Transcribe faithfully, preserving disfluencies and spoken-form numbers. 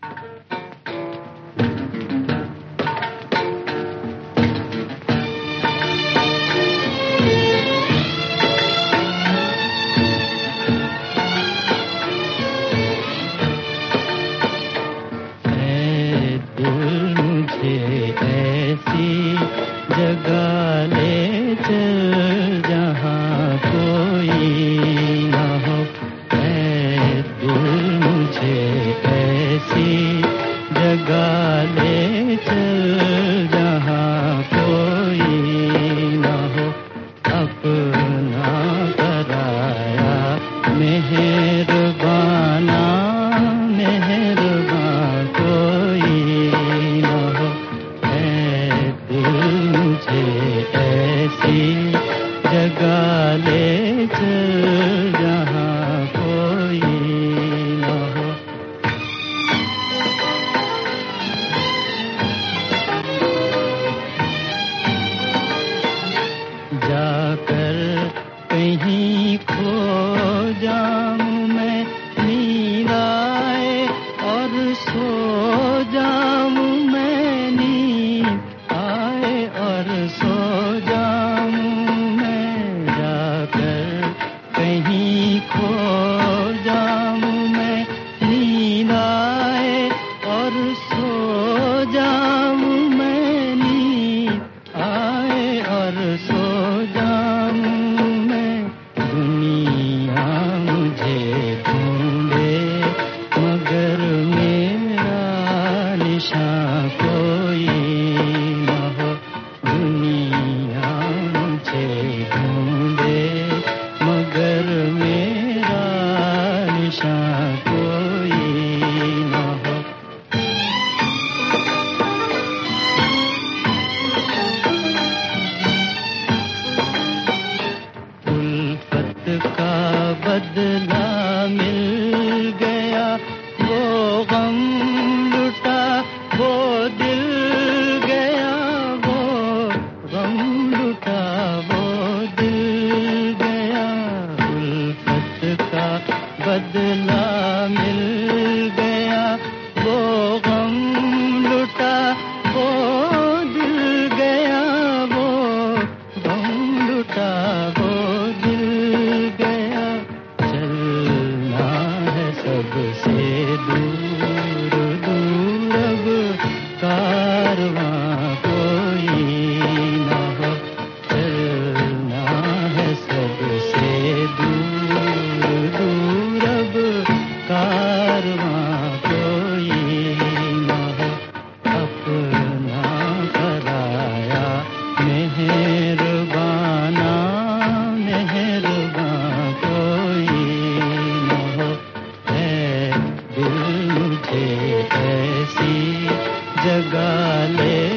ऐसी जगह ले चल जहाँ कोई न हो, ऐ दिल मुझे ऐसी जगह ले चल जहाँ कोई न हो, अपना कराया मेहरबाना मेहरबान कोई न हो, ऐसी जगह ले चल जहाँ कोई न हो। जाकर कहीं खो जाऊं मैं, नींद आए और सो जाऊं मैं, नींद आए और सो जाऊं मैं, जाकर कहीं खो जाऊं मैं, नींद आए और सो जाऊं मैं, नींद आए और सो जाऊं मैं, दुनिया मुझे ढूंढे मगर मेरा निशान कोई न हो, दुनिया मुझे ढूंढे मगर मेरा निशान कोई न हो। उल्फत का बदला मिल गया, वो गम लुटा वो दिल गया, वो गम लुटा वो दिल गया, उल्फत का बदला मिल गया, वो गम लुटा वो दिल गया, वो गम लुटा वो दिल गया, चलना है सबसे दूर दूर अब कारवां कोई न हो, चलना है सबसे दूर दूर अब कारवां कोई न हो, अपना कराया मेहरबाना मेहरबान कोई न हो, ऐ दिल मुझे ऐसी जगह ले